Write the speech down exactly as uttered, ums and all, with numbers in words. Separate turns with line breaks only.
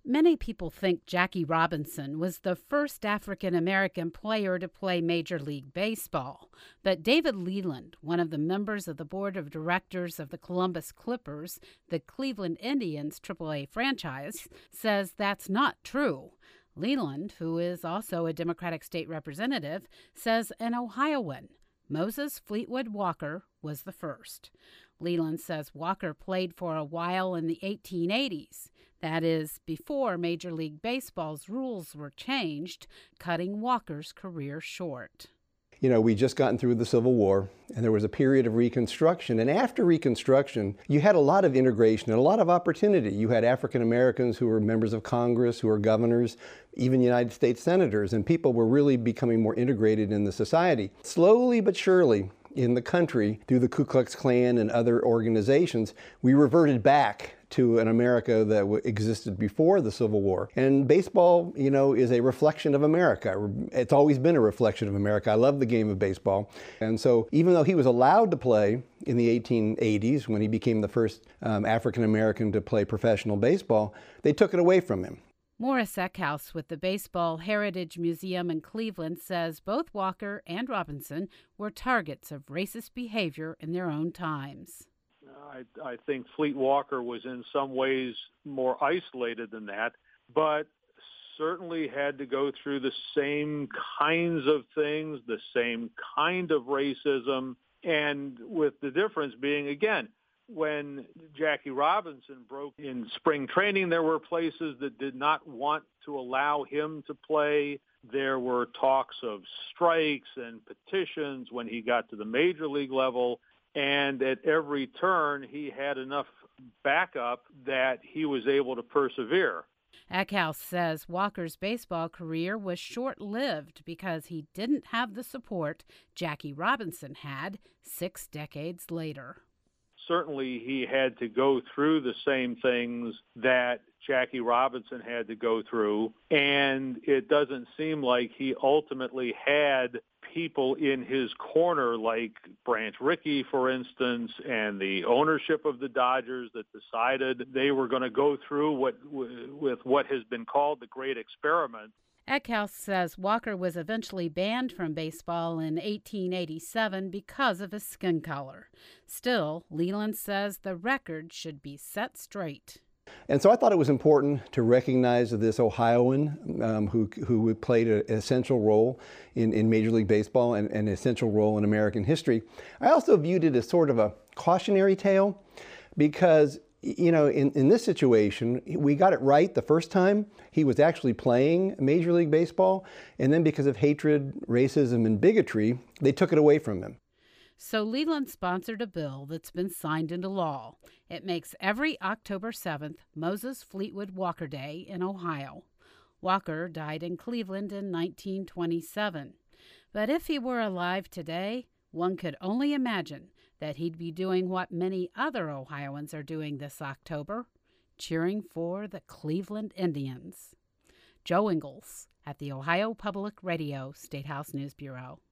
Many people think Jackie Robinson was the first African American player to play Major League Baseball, but David Leland, one of the members of the board of directors of the Columbus Clippers, the Cleveland Indians triple A franchise, says that's not true. Leland, who is also a Democratic state representative, says an Ohioan, Moses Fleetwood Walker, was the first. Leland says Walker played for a while in the eighteen eighties. That is, before Major League Baseball's rules were changed, cutting Walker's career short.
You know, we just gotten through the Civil War, and there was a period of Reconstruction. And after Reconstruction, you had a lot of integration and a lot of opportunity. You had African Americans who were members of Congress, who were governors, even United States senators, and people were really becoming more integrated in the society. Slowly but surely, in the country, through the Ku Klux Klan and other organizations, we reverted back to an America that w- existed before the Civil War. And baseball, you know, is a reflection of America. It's always been a reflection of America. I love the game of baseball. And so even though he was allowed to play in the eighteen eighties, when he became the first um, African American to play professional baseball, they took it away from him.
Morris Eckhouse with the Baseball Heritage Museum in Cleveland says both Walker and Robinson were targets of racist behavior in their own times.
I, I think Fleet Walker was in some ways more isolated than that, but certainly had to go through the same kinds of things, the same kind of racism, and with the difference being, again, when Jackie Robinson broke in spring training, there were places that did not want to allow him to play. There were talks of strikes and petitions when he got to the major league level. And at every turn, he had enough backup that he was able to persevere.
Eckhouse says Walker's baseball career was short-lived because he didn't have the support Jackie Robinson had six decades later.
Certainly, he had to go through the same things that Jackie Robinson had to go through, and it doesn't seem like he ultimately had people in his corner like Branch Rickey, for instance, and the ownership of the Dodgers that decided they were going to go through what with what has been called the Great Experiment.
Eckhouse says Walker was eventually banned from baseball in eighteen eighty-seven because of his skin color. Still, Leland says the record should be set straight.
And so I thought it was important to recognize this Ohioan um, who, who played an essential role in, in Major League Baseball and an essential role in American history. I also viewed it as sort of a cautionary tale because, you know, in, in this situation, we got it right the first time. He was actually playing Major League Baseball, and then because of hatred, racism, and bigotry, they took it away from him.
So Leland sponsored a bill that's been signed into law. It makes every October seventh Moses Fleetwood Walker Day in Ohio. Walker died in Cleveland in nineteen twenty-seven. But if he were alive today, one could only imagine that he'd be doing what many other Ohioans are doing this October, cheering for the Cleveland Indians. Joe Ingles at the Ohio Public Radio State House News Bureau.